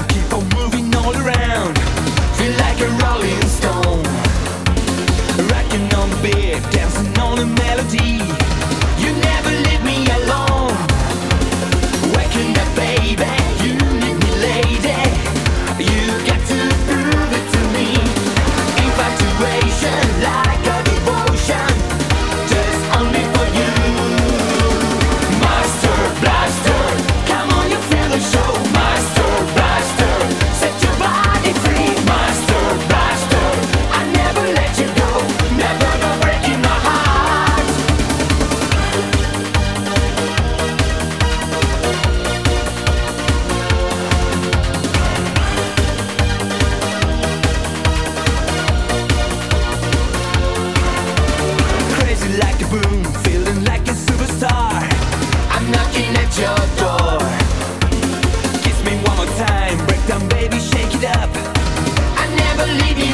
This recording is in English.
keep on moving all around. Feel like a rolling stone, rocking on the beat, dancing on the melody. You never leave me alone. Waking up, baby, you need me, lady. You got to prove it to me. Infatuation like a devotion, just only for you. Master Blaster, come on, you feel the show. Master Blaster, set your body free. Master Blaster, I never let you go. Never go breaking my heart. Crazy like a boom, feeling like a superstar. I'm knocking at your door. Kiss me one more time, break down, baby, shake it up. I never leave you